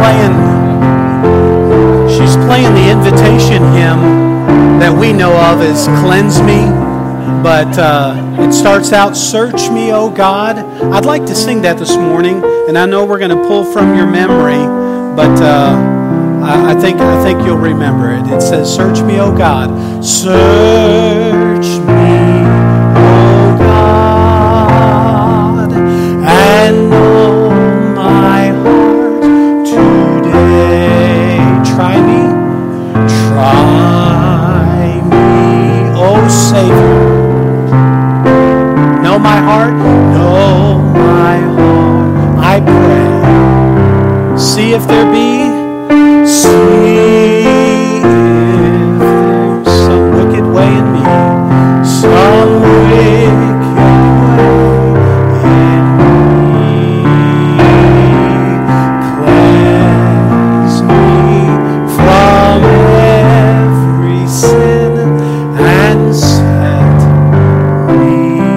playing the invitation hymn that we know of as Cleanse Me, but it starts out, Search Me, O God. I'd like to sing that this morning, and I know we're going to pull from your memory, but I think you'll remember it. It says, Search me, O God. Search me, O God, and know my heart today. Try me, O Savior. Know my heart, I pray. See if there be some wicked way in me, some wicked way in me. Cleanse me from every sin and set me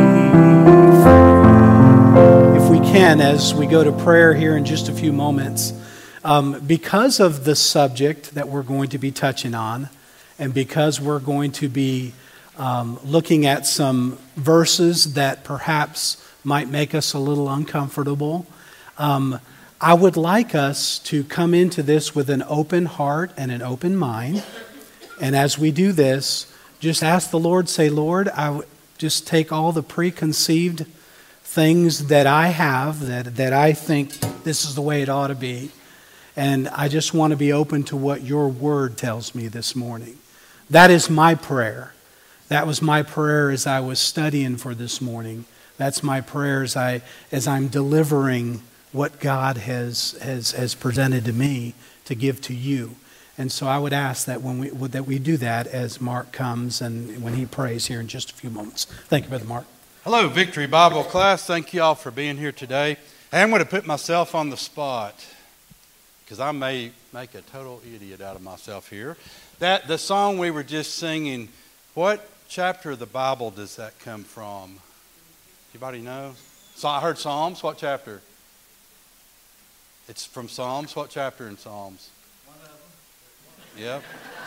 free. If we can, as we go to prayer here in just a few moments, because of the subject that we're going to be touching on, and because we're going to be looking at some verses that perhaps might make us a little uncomfortable, I would like us to come into this with an open heart and an open mind. And as we do this, just ask the Lord, say, Lord, I just take all the preconceived things that I have, that I think this is the way it ought to be. And I just want to be open to what your word tells me this morning. That is my prayer. That was my prayer as I was studying for this morning. That's my prayer as I'm delivering what God has presented to me to give to you. And so I would ask that we do that as Mark comes and when he prays here in just a few moments. Thank you, Brother Mark. Hello, Victory Bible class. Thank you all for being here today. I'm going to put myself on the spot, because I may make a total idiot out of myself here. That the song we were just singing, what chapter of the Bible does that come from? Anybody know? So I heard Psalms. What chapter? It's from Psalms. What chapter in Psalms? One of them.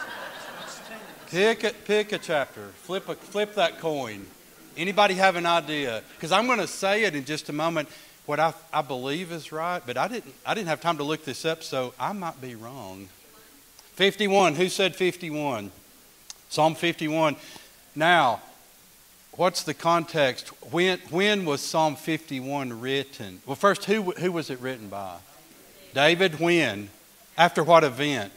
Yep. Pick a chapter. Flip that coin. Anybody have an idea? Because I'm going to say it in just a moment. What I believe is right, but I didn't have time to look this up, so I might be wrong. 51. Who said 51? Psalm 51. Now, what's the context? When was Psalm 51 written? Well, first, who was it written by? David. When? After what event?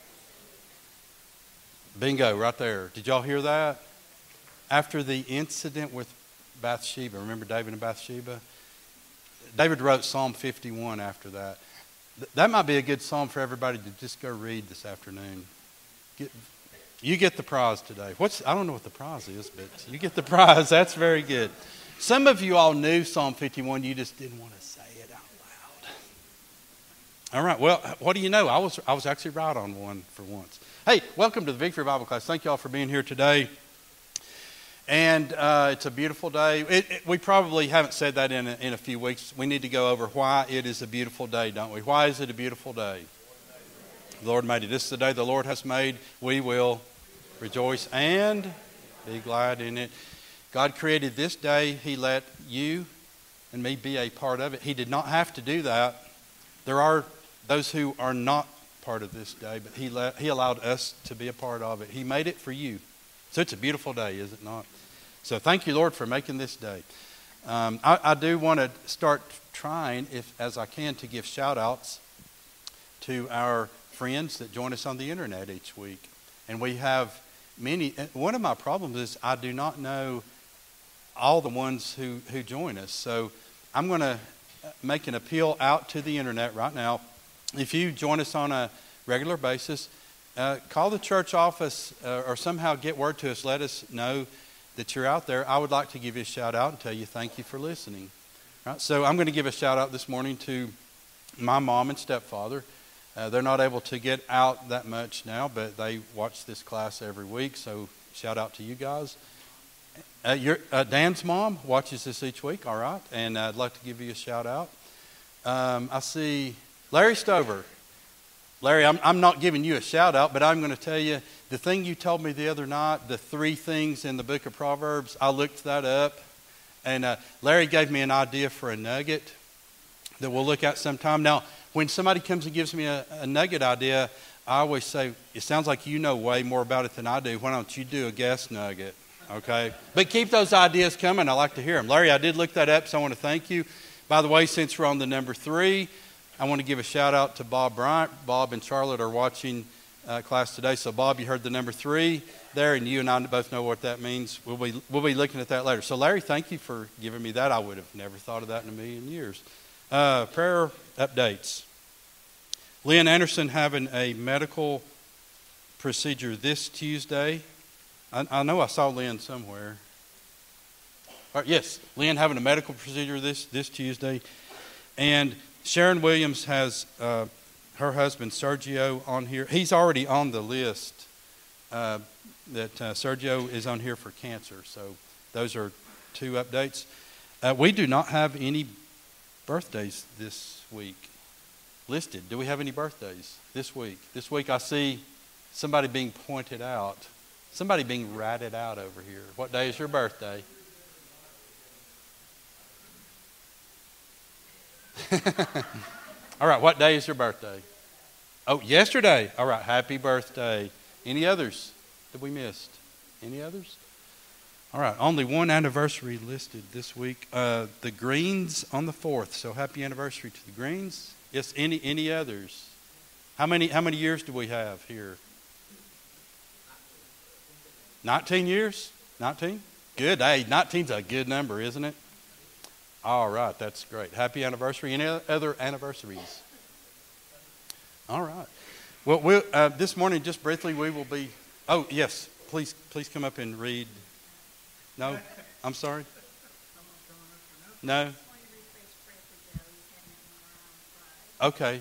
Bingo, right there. Did y'all hear that? After the incident with Bathsheba. Remember David and Bathsheba? David wrote Psalm 51 after that. That might be a good psalm for everybody to just go read this afternoon. You get the prize today. I don't know what the prize is, but you get the prize. That's very good. Some of you all knew Psalm 51. You just didn't want to say it out loud. All right. Well, what do you know? I was actually right on one for once. Hey, welcome to the Victory Bible class. Thank you all for being here today. And it's a beautiful day. We probably haven't said that in a few weeks. We need to go over why it is a beautiful day, don't we? Why is it a beautiful day? The Lord made it. This is the day the Lord has made. We will rejoice and be glad in it. God created this day. He let you and me be a part of it. He did not have to do that. There are those who are not part of this day, but He allowed us to be a part of it. He made it for you. So it's a beautiful day, is it not? So thank you, Lord, for making this day. I do want to start trying, as I can, to give shout-outs to our friends that join us on the internet each week. And we have many. One of my problems is I do not know all the ones who join us. So I'm going to make an appeal out to the internet right now. If you join us on a regular basis, call the church office or somehow get word to us. Let us know that you're out there. I would like to give you a shout out and tell you thank you for listening. Right? So I'm going to give a shout out this morning to my mom and stepfather. They're not able to get out that much now, but they watch this class every week. So shout out to you guys. Dan's mom watches this each week, all right? And I'd like to give you a shout out. I see Larry Stover. Larry, I'm not giving you a shout out, but I'm going to tell you the thing you told me the other night, the 3 things in the book of Proverbs, I looked that up. And Larry gave me an idea for a nugget that we'll look at sometime. Now, when somebody comes and gives me a nugget idea, I always say, it sounds like you know way more about it than I do. Why don't you do a guest nugget? Okay? But keep those ideas coming. I like to hear them. Larry, I did look that up, so I want to thank you. By the way, since we're on the number 3, I want to give a shout out to Bob Bryant. Bob and Charlotte are watching class today. So, Bob, you heard the number 3 there, and you and I both know what that means. We'll be looking at that later. So, Larry, thank you for giving me that. I would have never thought of that in a million years. Prayer updates. Lynn Anderson having a medical procedure this Tuesday. I know I saw Lynn somewhere. Yes, Lynn having a medical procedure this Tuesday. And Sharon Williams has her husband Sergio on here. He's already on the list that Sergio is on here for cancer. So those are 2 updates. We do not have any birthdays this week listed. Do we have any birthdays this week? This week I see somebody being pointed out. Somebody being ratted out over here. What day is your birthday? All right, what day is your birthday? Oh, yesterday. All right, happy birthday. Any others that we missed? Any others? All right, only one anniversary listed this week. The Greens on the 4th. So happy anniversary to the Greens. Yes, any others? How many years do we have here? 19 years? 19? Good. Hey, 19's a good number, isn't it? All right, that's great. Happy anniversary. Any other anniversaries? All right. Well, this morning, just briefly, we will be... Oh, yes. Please come up and read. No? I'm sorry? No? Okay.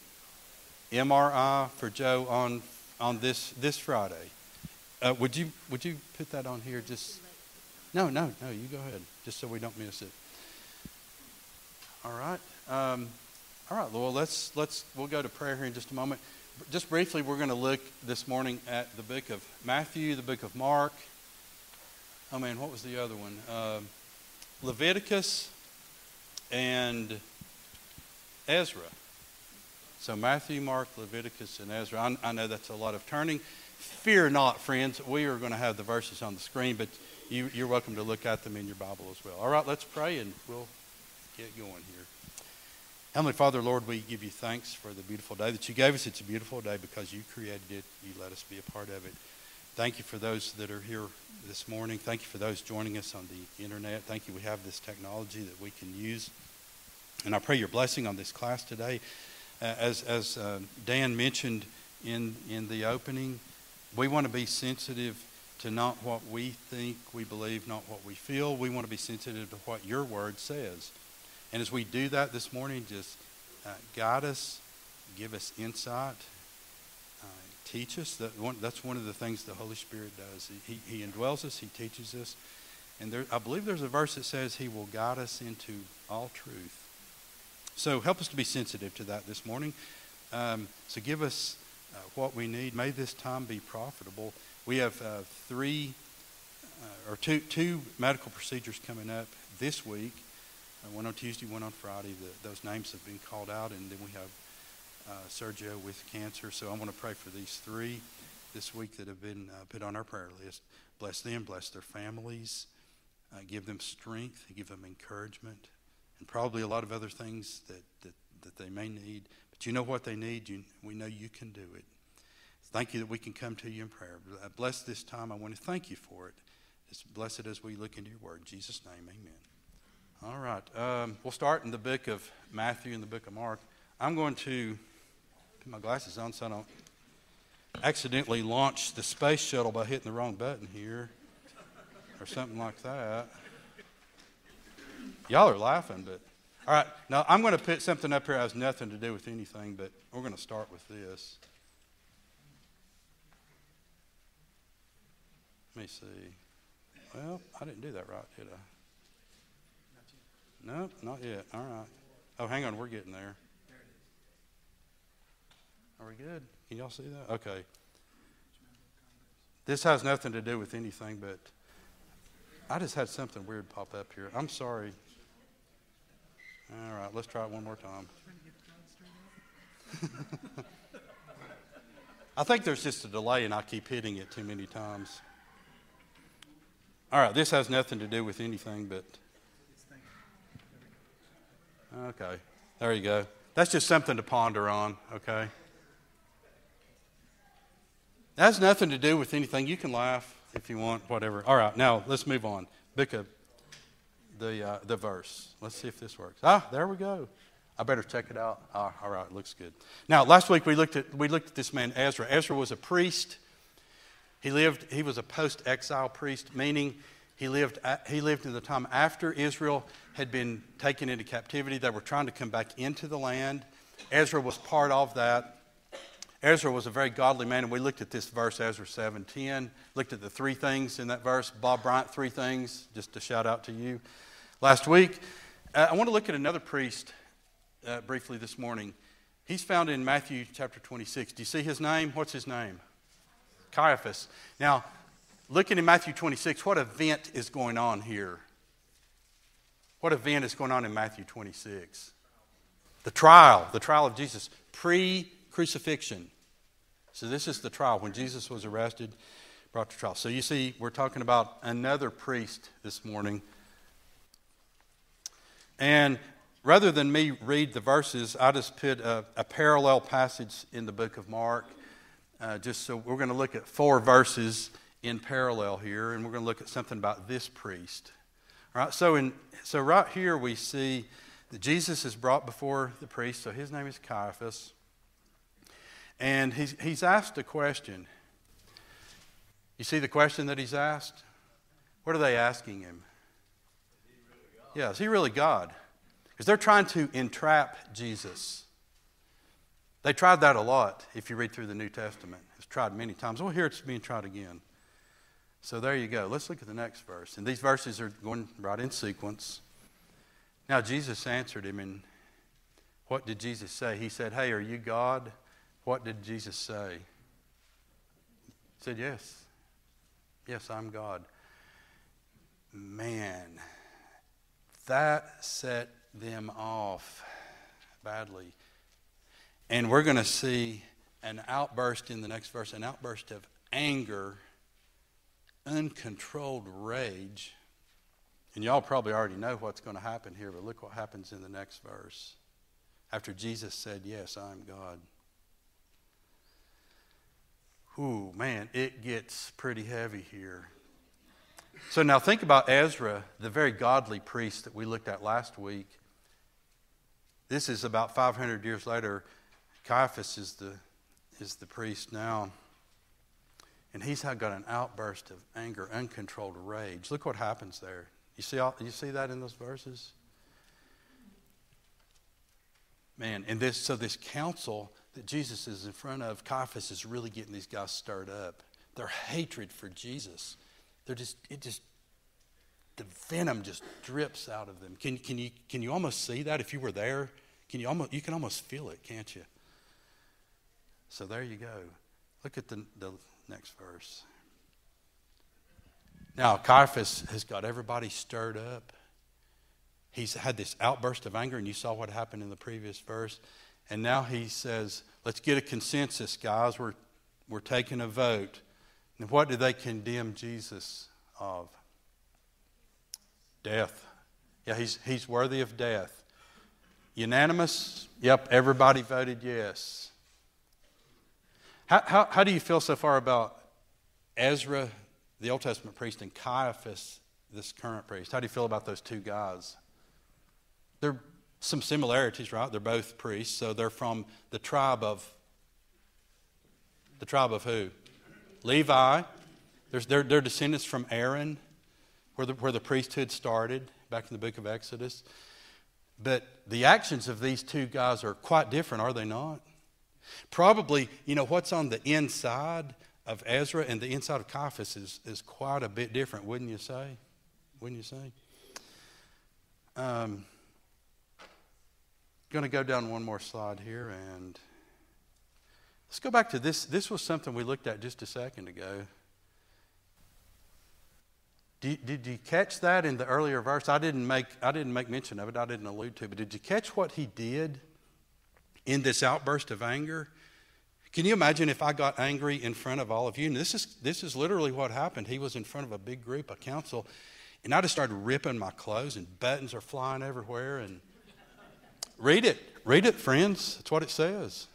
MRI for Joe on this Friday. Would you put that on here? Just no. You go ahead, just so we don't miss it. All right. All right, Lord. We'll go to prayer here in just a moment. Just briefly, we're going to look this morning at the book of Matthew, the book of Mark. Oh man, what was the other one? Leviticus and Ezra. So Matthew, Mark, Leviticus, and Ezra. I know that's a lot of turning. Fear not, friends. We are going to have the verses on the screen, but you're welcome to look at them in your Bible as well. All right, let's pray and we'll get going here. Heavenly Father, Lord, we give you thanks for the beautiful day that you gave us. It's a beautiful day because you created it. You let us be a part of it. Thank you for those that are here this morning. Thank you for those joining us on the internet. Thank you we have this technology that we can use. And I pray your blessing on this class today. As Dan mentioned in the opening, we want to be sensitive to not what we think, we believe, not what we feel. We want to be sensitive to what your word says. And as we do that this morning, just guide us, give us insight, teach us. That's one of the things the Holy Spirit does. He indwells us, he teaches us. And I believe there's a verse that says he will guide us into all truth. So help us to be sensitive to that this morning. So give us what we need. May this time be profitable. We have two medical procedures coming up this week. One on Tuesday, one on Friday. Those names have been called out, and then we have Sergio with cancer. So I want to pray for these 3 this week that have been put on our prayer list. Bless them, bless their families, give them strength, give them encouragement, and probably a lot of other things that they may need. But you know what they need. We know you can do it. Thank you that we can come to you in prayer. Bless this time. I want to thank you for it. Just bless it as we look into your word. In Jesus' name, amen. All right. We'll start in the book of Matthew and the book of Mark. I'm going to put my glasses on so I don't accidentally launch the space shuttle by hitting the wrong button here or something like that. Y'all are laughing, but... All right. Now, I'm going to put something up here that has nothing to do with anything, but we're going to start with this. Let me see. Well, I didn't do that right, did I? No, not yet. All right. Oh, hang on. We're getting there. Are we good? Can y'all see that? Okay. This has nothing to do with anything, but I just had something weird pop up here. I'm sorry. All right, let's try it one more time. I think there's just a delay and I keep hitting it too many times. All right, this has nothing to do with anything, but... Okay, there you go. That's just something to ponder on, okay? That has nothing to do with anything. You can laugh if you want, whatever. All right, now let's move on. Book of the verse. Let's see if this works. There we go. I better check it out. All right, looks good. Now, last week we looked at this man Ezra. Ezra was a priest. He was a post-exile priest, meaning he lived in the time after Israel had been taken into captivity. They were trying to come back into the land. Ezra was part of that. Ezra was a very godly man, and we looked at this verse, Ezra 7:10. Looked at the three things in that verse. Bob Bryant, three things, just a shout out to you. Last week, I want to look at another priest briefly this morning. He's found in Matthew chapter 26. Do you see his name? What's his name? Caiaphas. Now, looking in Matthew 26, what event is going on here? What event is going on in Matthew 26? The trial of Jesus, pre-crucifixion. So this is the trial, when Jesus was arrested, brought to trial. So you see, we're talking about another priest this morning. And rather than me read the verses, I just put a parallel passage in the book of Mark. Just so we're going to look at 4 verses in parallel here, and we're going to look at something about this priest. All right, so right here we see that Jesus is brought before the priest. So his name is Caiaphas, and he's asked a question. You see the question that he's asked? What are they asking him? Yeah, is he really God? Because they're trying to entrap Jesus. They tried that a lot if you read through the New Testament. It's tried many times. Well, here it's being tried again. So there you go. Let's look at the next verse. And these verses are going right in sequence. Now Jesus answered him, and what did Jesus say? He said, "Hey, are you God?" What did Jesus say? He said, "Yes. Yes, I'm God." Man, that set them off badly. And we're going to see an outburst in the next verse, an outburst of anger, uncontrolled rage. And y'all probably already know what's going to happen here, but look what happens in the next verse. After Jesus said, "Yes, I'm God." Ooh, man, it gets pretty heavy here. So now think about Ezra, the very godly priest that we looked at last week. This is about 500 years later. Caiaphas is the priest now. And he's got an outburst of anger, uncontrolled rage. Look what happens there. You see that in those verses? Man, and this council that Jesus is in front of, Caiaphas is really getting these guys stirred up. Their hatred for Jesus, the venom just drips out of them. Can you almost see that if you were there? You can almost feel it, can't you? So there you go. Look at the next verse. Now Caiaphas has got everybody stirred up. He's had this outburst of anger, and you saw what happened in the previous verse. And now he says, "Let's get a consensus, guys. We're taking a vote." And what do they condemn Jesus of? Death. Yeah, he's worthy of death. Unanimous? Yep, everybody voted yes. How do you feel so far about Ezra, the Old Testament priest, and Caiaphas, this current priest? How do you feel about those two guys? There are some similarities, right? They're both priests, so they're from the tribe of who? Levi. They're descendants from Aaron, where the priesthood started back in the book of Exodus. But the actions of these two guys are quite different, are they not? Probably, what's on the inside of Ezra and the inside of Caiaphas is quite a bit different, wouldn't you say? Wouldn't you say? Going to go down one more slide here, and Let's go back to this. This was something we looked at just a second ago. Did you catch that in the earlier verse? I didn't make mention of it. I didn't allude to it. But did you catch what he did in this outburst of anger? Can you imagine if I got angry in front of all of you? And this is literally what happened. He was in front of a big group, a council, and I just started ripping my clothes, and buttons are flying everywhere. And read it, friends. That's what it says.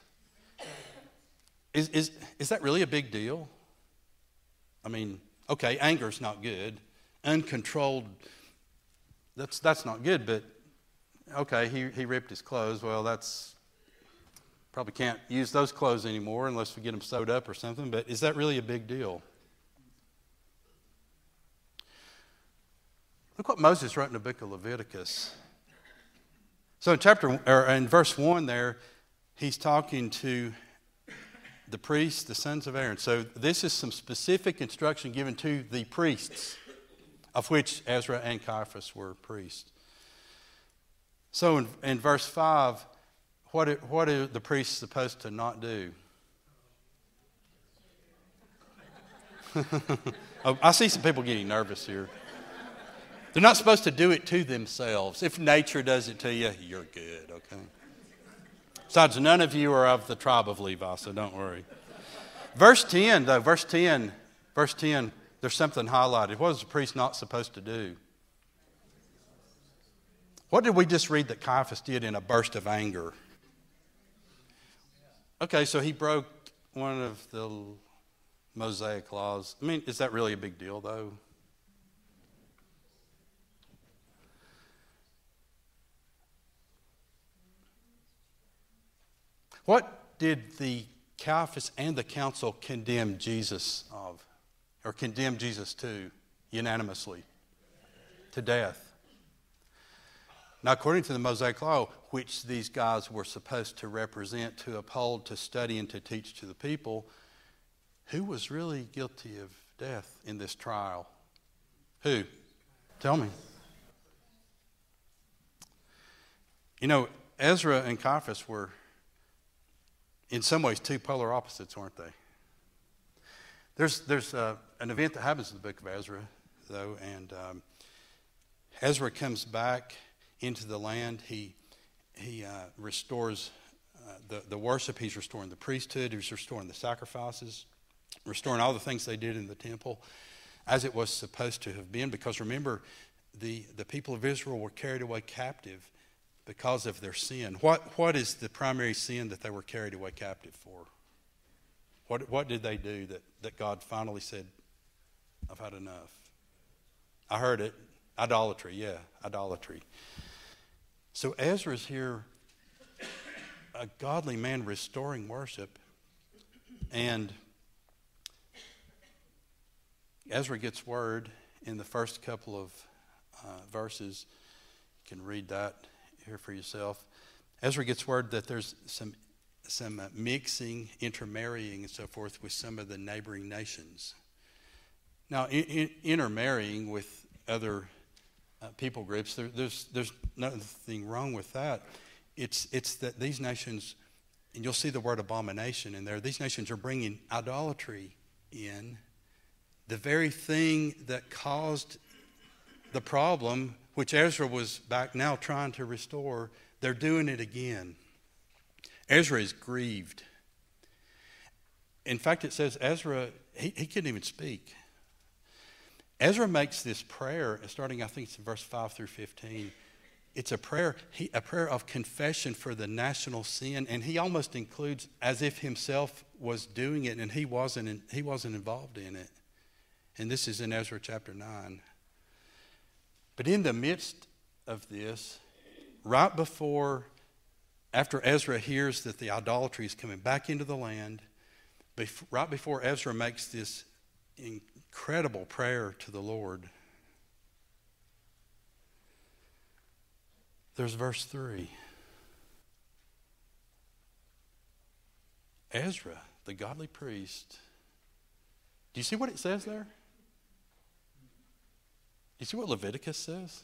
Is that really a big deal? I mean, okay, anger's not good. Uncontrolled, that's not good, but okay, he ripped his clothes. Well, that's probably can't use those clothes anymore unless we get them sewed up or something, but is that really a big deal? Look what Moses wrote in the book of Leviticus. So in verse 1 there, he's talking to the priests, the sons of Aaron. So this is some specific instruction given to the priests, of which Ezra and Caiaphas were priests. So in verse 5, what are the priests supposed to not do? Oh, I see some people getting nervous here. They're not supposed to do it to themselves. If nature does it to you, you're good, okay? Besides, none of you are of the tribe of Levi, so don't worry. Verse 10, there's something highlighted. What is the priest not supposed to do? What did we just read that Caiaphas did in a burst of anger? Okay, so he broke one of the Mosaic laws. I mean, is that really a big deal, though? What did the Caiaphas and the council condemn Jesus of? Or condemn Jesus to unanimously? To death. Now, according to the Mosaic Law, which these guys were supposed to represent, to uphold, to study, and to teach to the people, who was really guilty of death in this trial? Who? Tell me. You know, Ezra and Caiaphas were, in some ways, two polar opposites, weren't they? There's an event that happens in the book of Ezra, though, and Ezra comes back into the land. He restores the worship. He's restoring the priesthood. He's restoring the sacrifices, restoring all the things they did in the temple as it was supposed to have been. Because remember, the people of Israel were carried away captive because of their sin. What is the primary sin that they were carried away captive for? What did they do that God finally said, I've had enough? I heard it. Idolatry, yeah, idolatry. So Ezra's here, a godly man restoring worship, and Ezra gets word in the first couple of verses. You can read that here for yourself. Ezra gets word that there's some mixing, intermarrying, and so forth with some of the neighboring nations. Now, intermarrying with other people groups, there's nothing wrong with that. It's that these nations, and you'll see the word abomination in there, these nations are bringing idolatry in, the very thing that caused the problem, which Ezra was back now trying to restore. They're doing it again. Ezra is grieved. In fact, it says Ezra, he couldn't even speak. Ezra makes this prayer, starting I think it's in verse 5 through 15. It's a prayer of confession for the national sin, and he almost includes as if himself was doing it and he wasn't involved in it. And this is in Ezra chapter 9. But in the midst of this, right before, after Ezra hears that the idolatry is coming back into the land, right before Ezra makes this incredible prayer to the Lord, there's verse 3. Ezra, the godly priest. Do you see what it says there? Do you see what Leviticus says?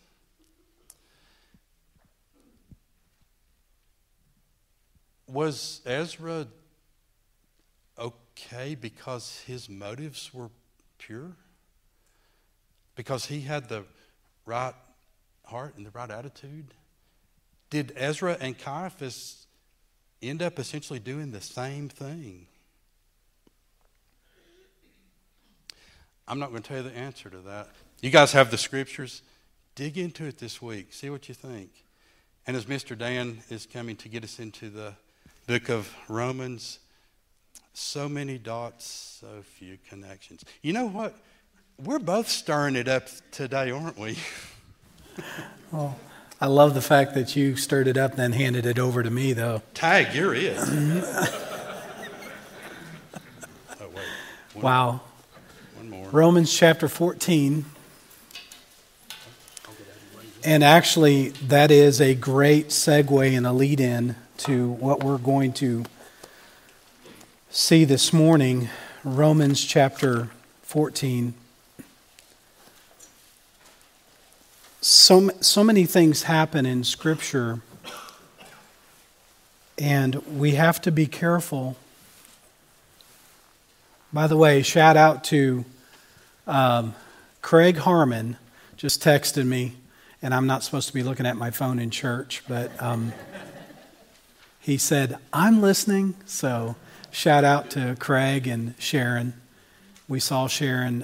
Was Ezra okay because his motives were pure? Because he had the right heart and the right attitude? Did Ezra and Caiaphas end up essentially doing the same thing? I'm not going to tell you the answer to that. You guys have the scriptures. Dig into it this week. See what you think. And as Mr. Dan is coming to get us into the book of Romans, so many dots, so few connections. You know what? We're both stirring it up today, aren't we? Well, I love the fact that you stirred it up and then handed it over to me, though. Tag, you're it. Wow. One more. Romans chapter 14. And actually, that is a great segue and a lead-in to what we're going to see this morning. Romans chapter 14. So many things happen in Scripture, and we have to be careful. By the way, shout out to Craig Harmon, just texted me, and I'm not supposed to be looking at my phone in church, but he said, I'm listening, so shout out to Craig and Sharon. We saw Sharon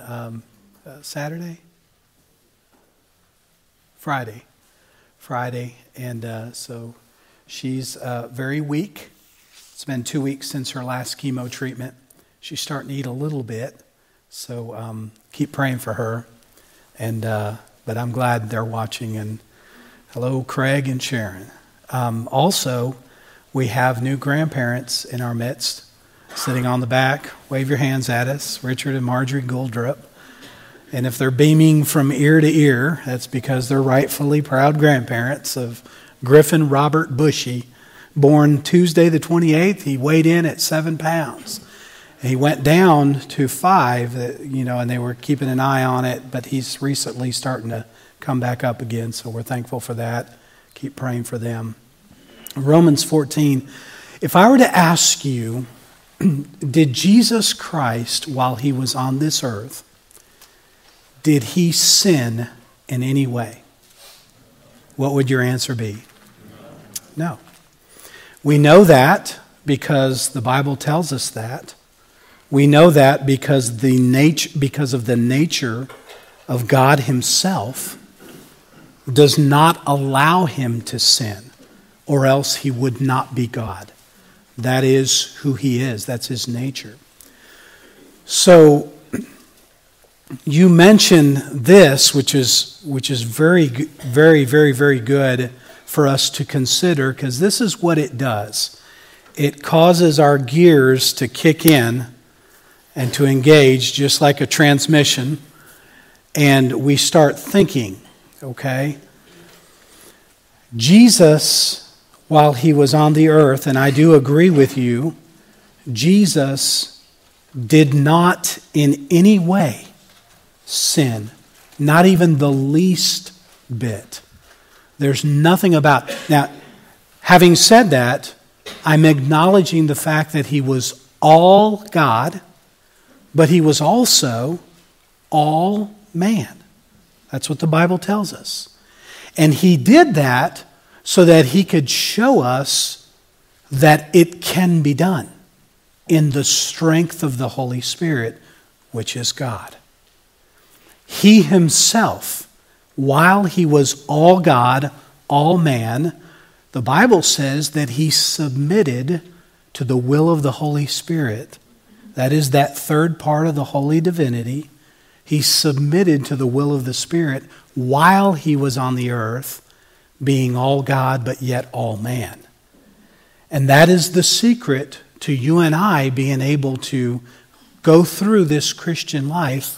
Friday, and so she's very weak. It's been 2 weeks since her last chemo treatment. She's starting to eat a little bit, so keep praying for her. And but I'm glad they're watching. And hello, Craig and Sharon. Also, we have new grandparents in our midst, sitting on the back. Wave your hands at us, Richard and Marjorie Goldrup. And if they're beaming from ear to ear, that's because they're rightfully proud grandparents of Griffin Robert Bushy, born Tuesday the 28th. He weighed in at 7 pounds. And he went down to 5, and they were keeping an eye on it, but he's recently starting to come back up again, so we're thankful for that. Keep praying for them. Romans 14, if I were to ask you, did Jesus Christ, while he was on this earth, did he sin in any way? What would your answer be? No. We know that because the Bible tells us that. We know that because of the nature of God himself does not allow him to sin, or else he would not be God. That is who he is. That's his nature. So you mention this, which is very, very, very, very good for us to consider, because this is what it does. It causes our gears to kick in and to engage, just like a transmission, and we start thinking, okay? Jesus, while he was on the earth, and I do agree with you, Jesus did not in any way sin, not even the least bit. There's nothing about. Now, having said that, I'm acknowledging the fact that he was all God, but he was also all man. That's what the Bible tells us. And he did that so that he could show us that it can be done in the strength of the Holy Spirit, which is God. He himself, while he was all God, all man, the Bible says that he submitted to the will of the Holy Spirit. That is that third part of the holy divinity. He submitted to the will of the Spirit while he was on the earth, being all God but yet all man. And that is the secret to you and I being able to go through this Christian life,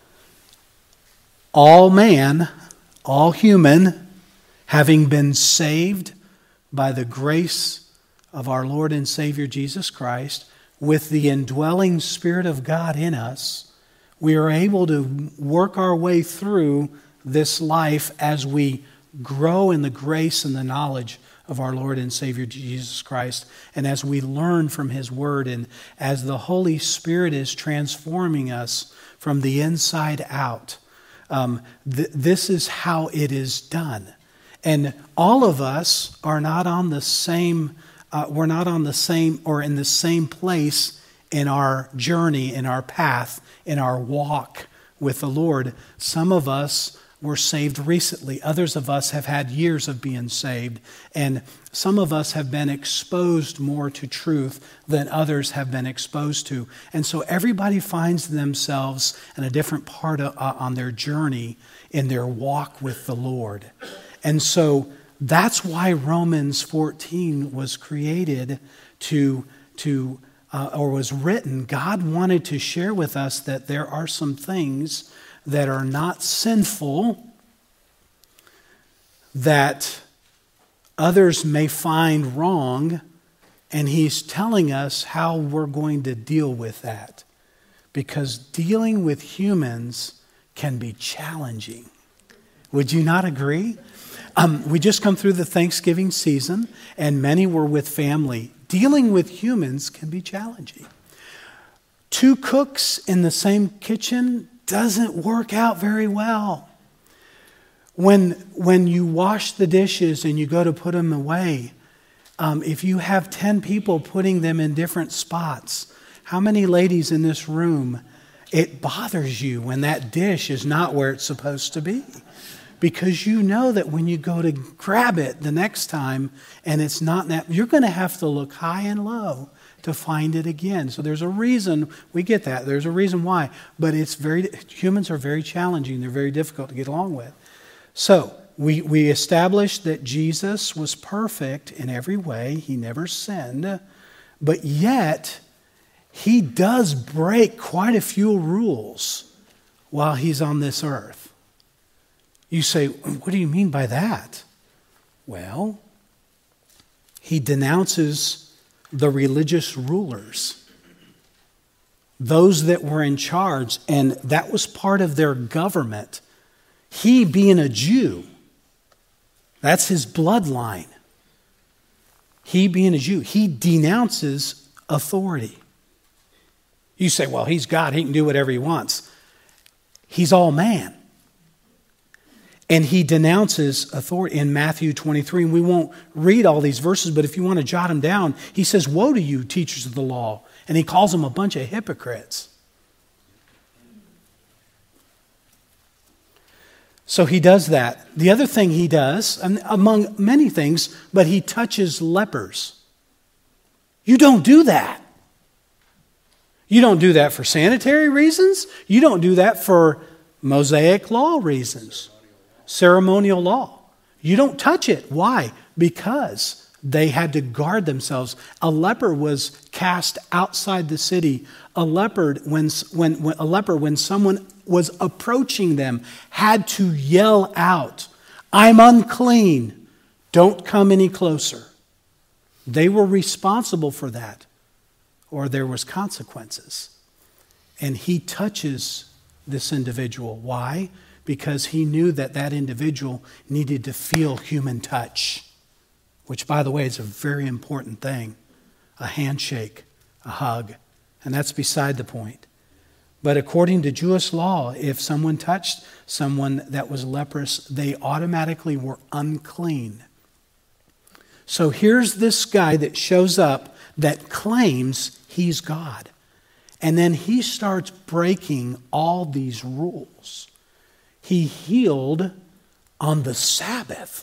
all man, all human, having been saved by the grace of our Lord and Savior Jesus Christ, with the indwelling Spirit of God in us, we are able to work our way through this life as we grow in the grace and the knowledge of our Lord and Savior Jesus Christ, and as we learn from His Word, and as the Holy Spirit is transforming us from the inside out, this is how it is done. And all of us are not on the same, we're not on the same or in the same place in our journey, in our path, in our walk with the Lord. Some of us were saved recently. Others of us have had years of being saved. And some of us have been exposed more to truth than others have been exposed to. And so everybody finds themselves in a different part on their journey in their walk with the Lord. And so that's why Romans 14 was created or was written. God wanted to share with us that there are some things that are not sinful that others may find wrong, and He's telling us how we're going to deal with that. Because dealing with humans can be challenging. Would you not agree? We just come through the Thanksgiving season, and many were with family. Dealing with humans can be challenging. Two cooks in the same kitchen doesn't work out very well. When you wash the dishes and you go to put them away, if you have 10 people putting them in different spots, how many ladies in this room, it bothers you when that dish is not where it's supposed to be? Because you know that when you go to grab it the next time and it's not that, you're going to have to look high and low to find it again. So there's a reason, we get that, there's a reason why, but humans are very challenging, they're very difficult to get along with. So we established that Jesus was perfect in every way, He never sinned, but yet He does break quite a few rules while He's on this earth. You say, what do you mean by that? Well, He denounces the religious rulers, those that were in charge, and that was part of their government. He being a Jew, that's his bloodline. He being a Jew, he denounces authority. You say, well, He's God, He can do whatever He wants. He's all man. And He denounces authority in Matthew 23. And we won't read all these verses, but if you want to jot them down, He says, woe to you, teachers of the law. And He calls them a bunch of hypocrites. So He does that. The other thing He does, among many things, but He touches lepers. You don't do that. You don't do that for sanitary reasons. You don't do that for Mosaic law reasons. Ceremonial law. You don't touch it. Why? Because they had to guard themselves. A leper was cast outside the city. A leper, when someone was approaching them, had to yell out, I'm unclean. Don't come any closer. They were responsible for that, or there was consequences. And He touches this individual. Why? Because He knew that individual needed to feel human touch, which, by the way, is a very important thing. A handshake, a hug, and that's beside the point. But according to Jewish law, if someone touched someone that was leprous, they automatically were unclean. So here's this guy that shows up that claims he's God. And then he starts breaking all these rules. He healed on the Sabbath.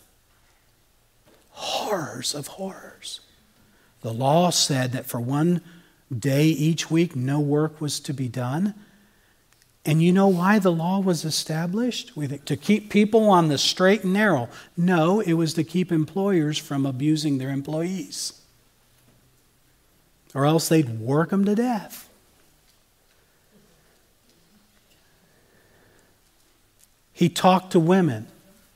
Horrors of horrors. The law said that for one day each week no work was to be done. And you know why the law was established? To keep people on the straight and narrow. No, it was to keep employers from abusing their employees. Or else they'd work them to death. He talked to women.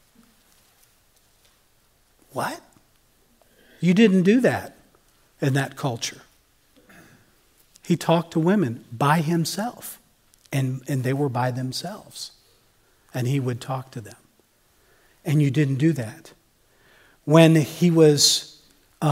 What? You didn't do that in that culture. He talked to women by himself. And they were by themselves. And He would talk to them. And you didn't do that. when he was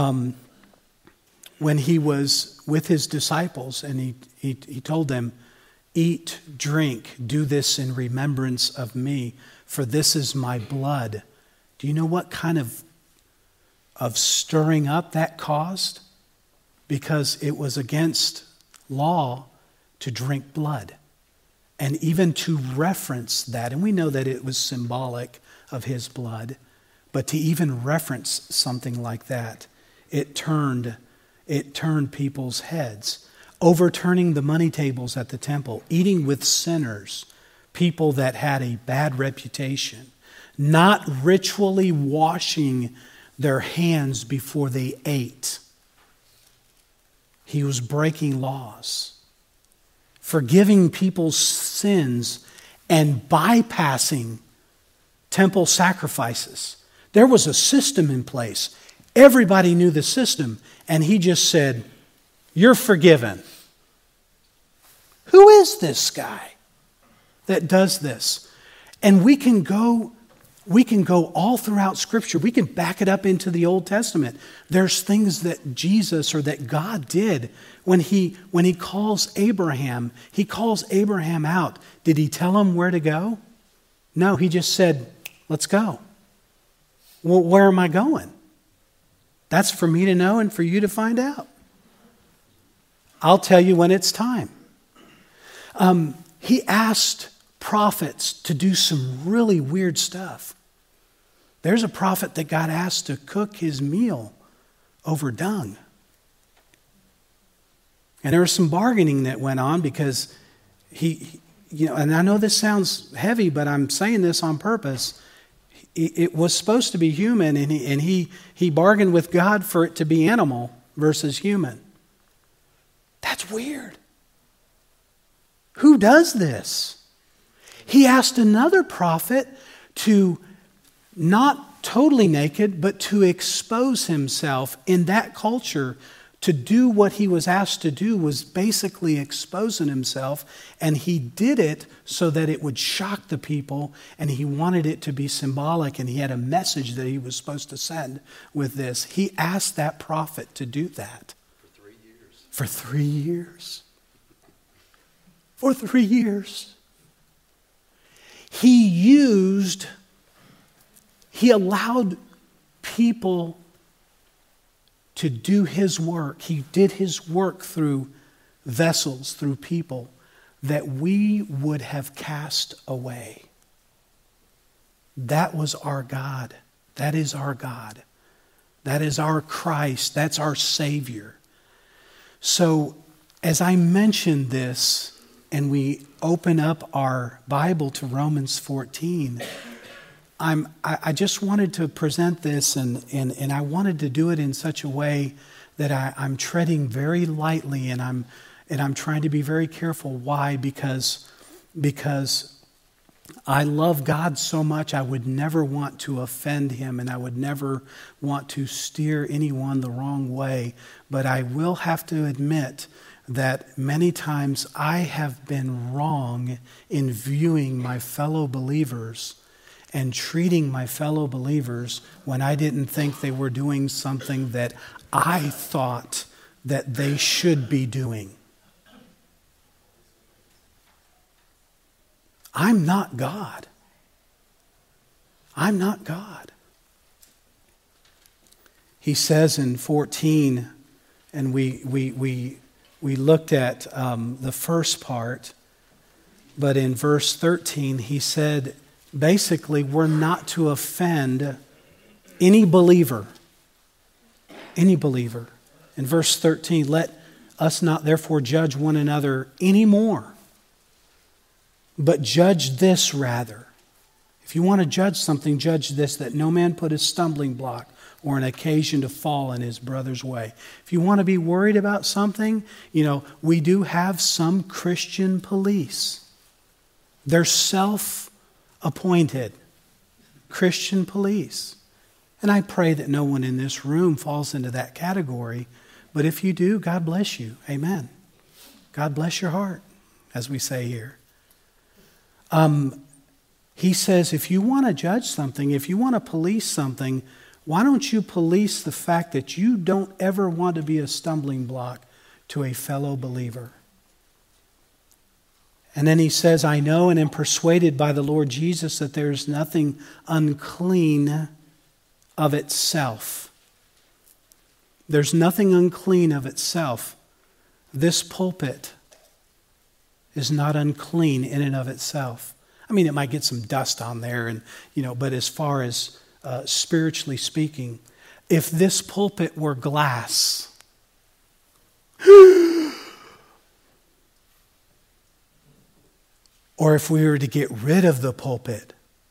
with his disciples, and he told them, "Eat, drink, do this in remembrance of me, for this is my blood." Do you know what kind of stirring up that caused? Because it was against law to drink blood. And even to reference that, and we know that it was symbolic of his blood, but to even reference something like that, it turned people's heads. Overturning the money tables at the temple, eating with sinners, people that had a bad reputation, not ritually washing their hands before they ate. He was breaking laws, forgiving people's sins, and bypassing temple sacrifices. There was a system in place. Everybody knew the system, and he just said, "You're forgiven." Who is this guy that does this? And we can go all throughout Scripture. We can back it up into the Old Testament. There's things that Jesus or that God did when he calls Abraham. He calls Abraham out. Did he tell him where to go? No, he just said, "Let's go." Well, where am I going? That's for me to know and for you to find out. I'll tell you when it's time. He asked prophets to do some really weird stuff. There's a prophet that got asked to cook his meal over dung. And there was some bargaining that went on because and I know this sounds heavy, but I'm saying this on purpose. It was supposed to be human, and he bargained with God for it to be animal versus human. That's weird. Who does this? He asked another prophet to not totally naked, but to expose himself. In that culture, to do what he was asked to do was basically exposing himself, and he did it so that it would shock the people, and he wanted it to be symbolic, and he had a message that he was supposed to send with this. He asked that prophet to do that. For 3 years. For 3 years. For 3 years. He allowed people to do his work. He did his work through vessels, through people that we would have cast away. That was our God. That is our God. That is our Christ. That's our Savior. So, as I mentioned this, and we open up our Bible to Romans 14, I just wanted to present this, and I wanted to do it in such a way that I'm treading very lightly, and I'm trying to be very careful. Why? Because I love God so much, I would never want to offend him, and I would never want to steer anyone the wrong way. But I will have to admit that many times I have been wrong in viewing my fellow believers and treating my fellow believers when I didn't think they were doing something that I thought that they should be doing. I'm not God. I'm not God. He says in 14, and we looked at the first part, but in verse 13 he said, basically, we're not to offend any believer. Any believer. In verse 13, let us not therefore judge one another anymore, but judge this rather. If you want to judge something, judge this, that no man put a stumbling block or an occasion to fall in his brother's way. If you want to be worried about something, we do have some Christian police. They're self-appointed Christian police. And I pray that no one in this room falls into that category. But if you do, God bless you. Amen. God bless your heart, as we say here. He says, if you want to judge something, if you want to police something, Why don't you police the fact that you don't ever want to be a stumbling block to a fellow believer? And then he says, I know and am persuaded by the Lord Jesus that there is nothing unclean of itself. There's nothing unclean of itself. This pulpit is not unclean in and of itself. I mean, it might get some dust on there, and but as far as spiritually speaking, if this pulpit were glass, or if we were to get rid of the pulpit,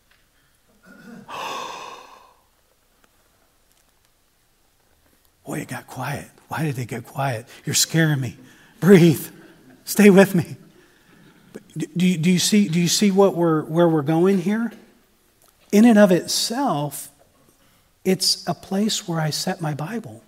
boy, it got quiet. Why did it get quiet? You're scaring me. Breathe. Stay with me. Do you see where we're going here? In and of itself, it's a place where I set my Bible.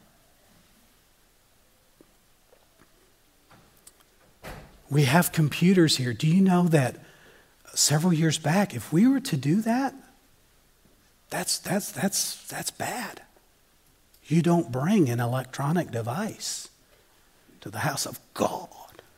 We have computers here. Do you know that several years back, if we were to do that, that's bad. You don't bring an electronic device to the house of God.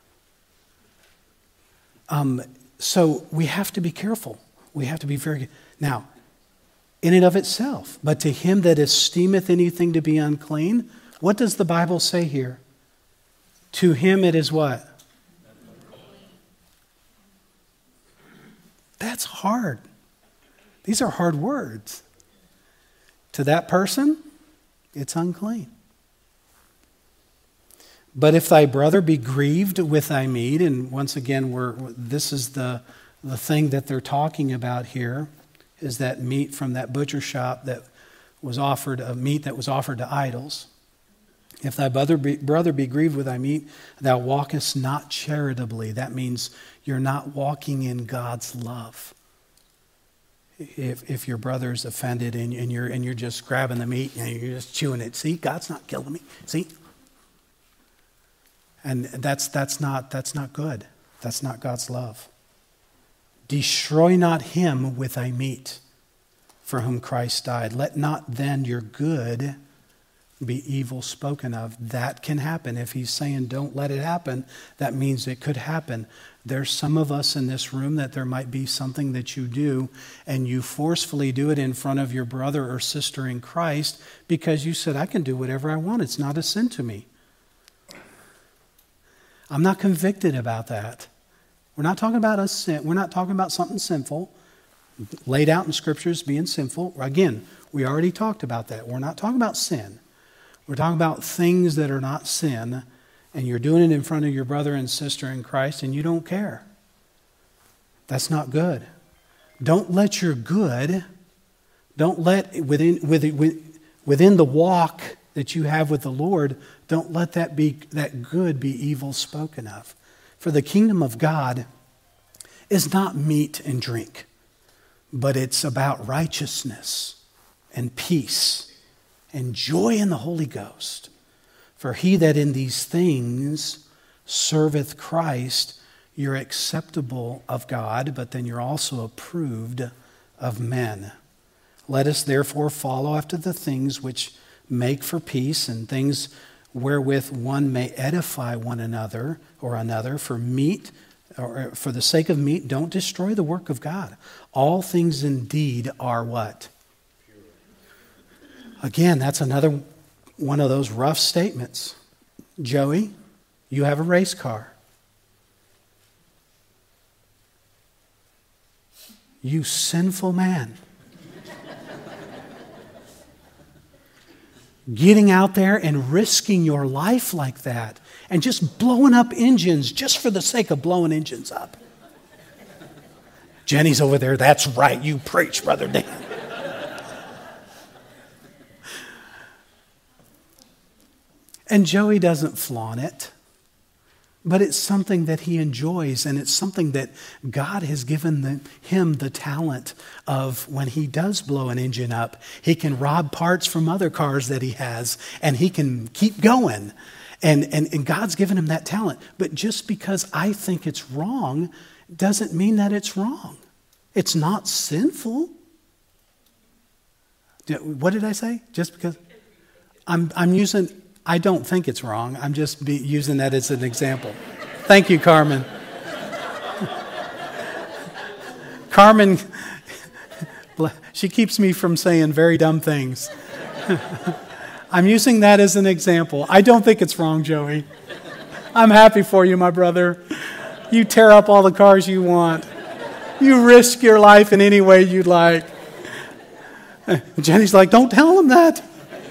So we have to be careful. We have to be very... Now, in and of itself, but to him that esteemeth anything to be unclean, what does the Bible say here? To him it is what? That's hard. These are hard words. To that person, it's unclean. But if thy brother be grieved with thy meat, and once again, this is the thing that they're talking about here, is that meat from that butcher shop that was offered, a meat that was offered to idols. If thy brother be grieved with thy meat, thou walkest not charitably. That means you're not walking in God's love. If your brother's offended and you're just grabbing the meat and you're just chewing it, see, God's not killing me. See, and that's not good. That's not God's love. Destroy not him with thy meat, for whom Christ died. Let not then your good be evil spoken of. That can happen. If he's saying don't let it happen, that means it could happen. There's some of us in this room that there might be something that you do, and you forcefully do it in front of your brother or sister in Christ because you said, I can do whatever I want. It's not a sin to me. I'm not convicted about that. We're not talking about a sin. We're not talking about something sinful, laid out in Scriptures being sinful. Again, we already talked about that. We're not talking about sin. We're talking about things that are not sin, and you're doing it in front of your brother and sister in Christ, and you don't care. That's not good. Don't let your good, within the walk that you have with the Lord, don't let that good be evil spoken of. For the kingdom of God is not meat and drink, but it's about righteousness and peace and joy in the Holy Ghost. For he that in these things serveth Christ, you're acceptable of God, but then you're also approved of men. Let us therefore follow after the things which make for peace and things wherewith one may edify one another or another. For meat, or for the sake of meat, don't destroy the work of God. All things indeed are what? Again, that's another one of those rough statements. Joey, you have a race car. You sinful man. Getting out there and risking your life like that and just blowing up engines just for the sake of blowing engines up. Jenny's over there. That's right. You preach, Brother Dan. And Joey doesn't flaunt it, but it's something that he enjoys, and it's something that God has given him the talent of. When he does blow an engine up, he can rob parts from other cars that he has, and he can keep going. And God's given him that talent. But just because I think it's wrong doesn't mean that it's wrong. It's not sinful. What did I say? Just because I'm using, I don't think it's wrong. I'm just using that as an example. Thank you, Carmen. Carmen, she keeps me from saying very dumb things. I'm using that as an example. I don't think it's wrong, Joey. I'm happy for you, my brother. You tear up all the cars you want. You risk your life in any way you'd like. Jenny's like, don't tell him that.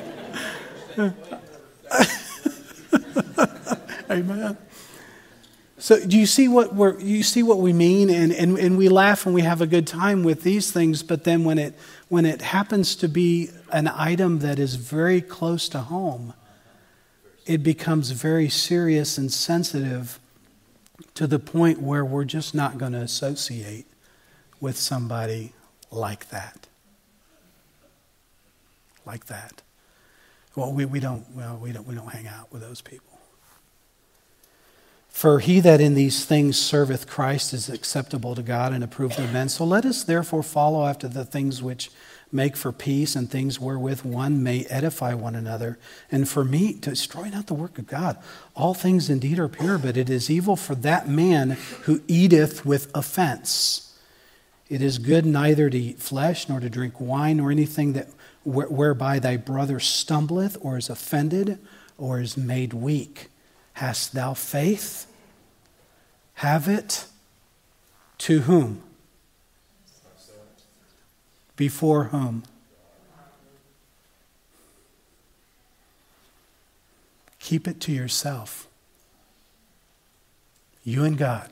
Amen. So do you see what we mean? And we laugh and we have a good time with these things, but then when it happens to be an item that is very close to home, it becomes very serious and sensitive to the point where we're just not going to associate with somebody like that. Like that. Well, we don't hang out with those people. For he that in these things serveth Christ is acceptable to God and approved of men. So let us therefore follow after the things which make for peace and things wherewith one may edify one another. And for me, destroy not the work of God. All things indeed are pure, but it is evil for that man who eateth with offense. It is good neither to eat flesh, nor to drink wine, nor anything that whereby thy brother stumbleth, or is offended, or is made weak. Hast thou faith? Have it to whom? Before whom? Keep it to yourself. You and God.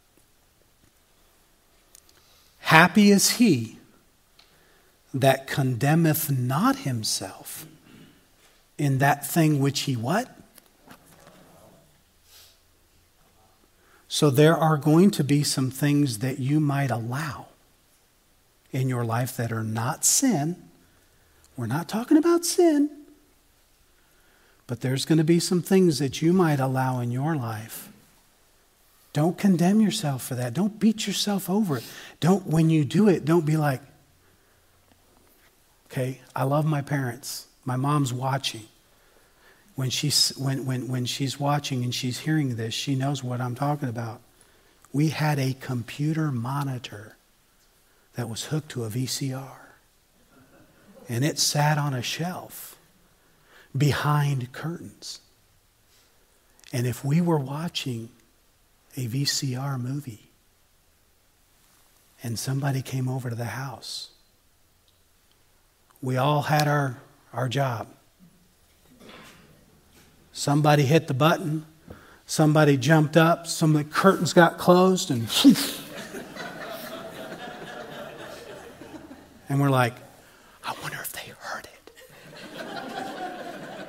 Happy is he that condemneth not himself in that thing which he what? So there are going to be some things that you might allow in your life that are not sin. We're not talking about sin. But there's going to be some things that you might allow in your life. Don't condemn yourself for that. Don't beat yourself over it. When you do it, don't be like, okay, I love my parents. My mom's watching. When she's watching and she's hearing this, she knows what I'm talking about. We had a computer monitor that was hooked to a VCR. And it sat on a shelf behind curtains. And if we were watching a VCR movie and somebody came over to the house, we all had our job. Somebody hit the button, somebody jumped up, some of the curtains got closed, and and we're like, I wonder if they heard it.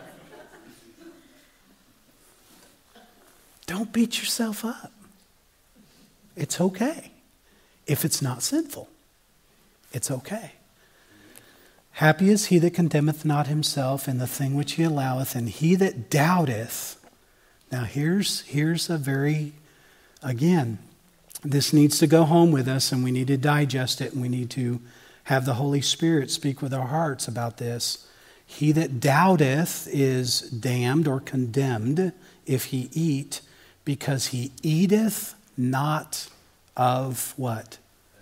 Don't beat yourself up. It's okay. If it's not sinful, it's okay. Happy is he that condemneth not himself in the thing which he alloweth, and he that doubteth. Now here's a very, again, this needs to go home with us, and we need to digest it, and we need to have the Holy Spirit speak with our hearts about this. He that doubteth is damned or condemned if he eat, because he eateth not of what?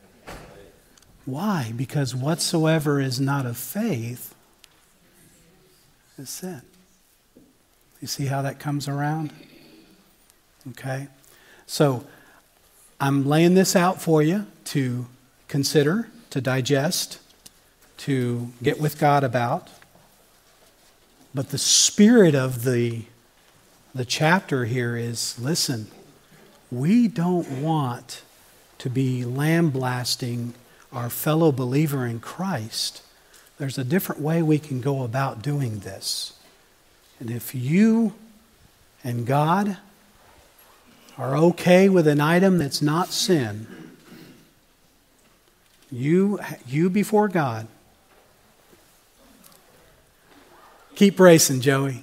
Why? Because whatsoever is not of faith is sin. You see how that comes around? Okay? So, I'm laying this out for you to consider, to digest, to get with God about. But the spirit of the chapter here is, listen, we don't want to be lambasting our fellow believer in Christ. There's a different way we can go about doing this. And if you and God are okay with an item that's not sin, you before God, keep racing, Joey.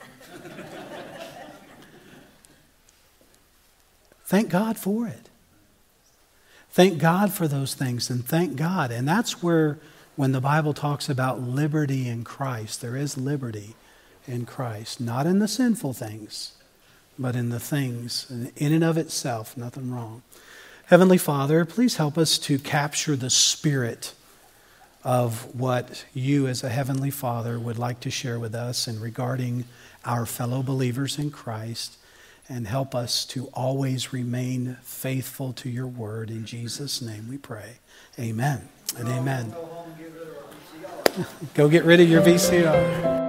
Thank God for it. Thank God for those things, and thank God. And that's where When the Bible talks about liberty in Christ, there is liberty in Christ, not in the sinful things, but in the things in and of itself, nothing wrong. Heavenly Father, please help us to capture the spirit of what you as a Heavenly Father would like to share with us and regarding our fellow believers in Christ, and help us to always remain faithful to your word. In Jesus' name we pray. Amen and amen. Go get rid of your VCR.